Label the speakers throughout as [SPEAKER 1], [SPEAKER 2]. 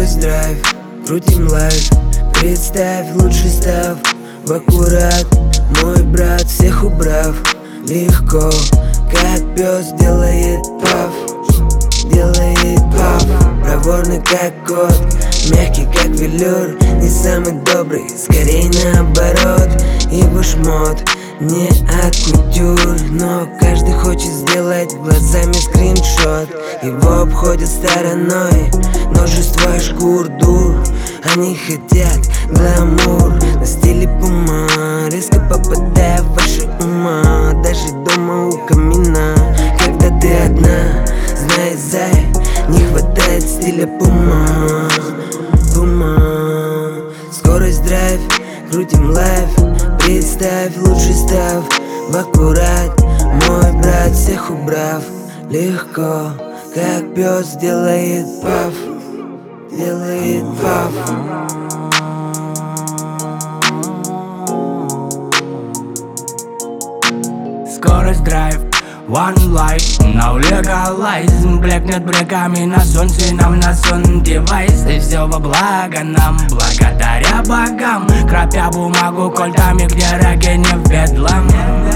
[SPEAKER 1] Скорость драйв, крутим лайф. Представь, лучший став в аккурат. Мой брат, всех убрав. Легко, как пес делает паф. Делает паф. Проворный как кот, мягкий как велюр. Не самый добрый, скорее наоборот. Его шмот не от кутюр, но каждый хочет сделать глазами скриншот. Его обходят стороной множество шкур дур. Они хотят гламур на стиле пума, резко попадая в ваши ума. Даже дома у камина, когда ты одна, знай, зай, не хватает стиля пума. Скорость драйв, крутим лайф. Представь, лучший став в аккурат. Мой брат, всех убрав. Легко, как пес делает паф. Делает паф.
[SPEAKER 2] Скорость драйв, one life, no legalize. Блекнет бреками на солнце, нам на сон девайс. И все во благо нам, благодаря богам. Крапя бумагу кольтами, где раки не в бедлам.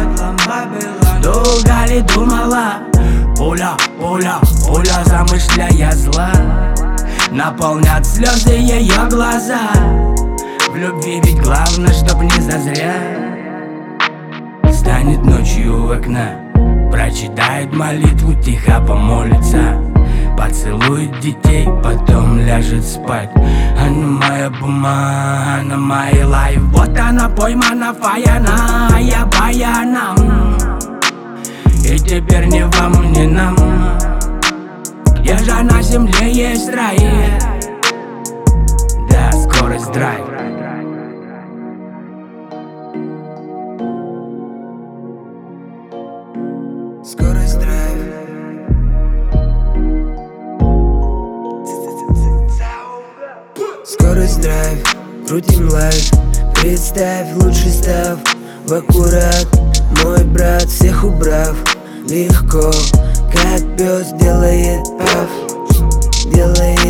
[SPEAKER 2] Долго ли думала, пуля, пуля, пуля, замышляя зла. Наполнят слезы ее глаза. В любви ведь главное, чтоб не зазря. Станет ночью у окна, прочитает молитву, тихо помолится. Поцелует детей, потом ляжет спать. Она моя бумага, она моя лайф. Вот она поймана, фаяна, а я баяном. И теперь не вам, не нам. Где же на земле есть рай? Да, скорость драйв.
[SPEAKER 1] Скорость драйв. Скорость драйв, крутим лайф. Представь, лучший став в аккурат. Мой брат, всех убрав. Легко, как пес делает паф. Делает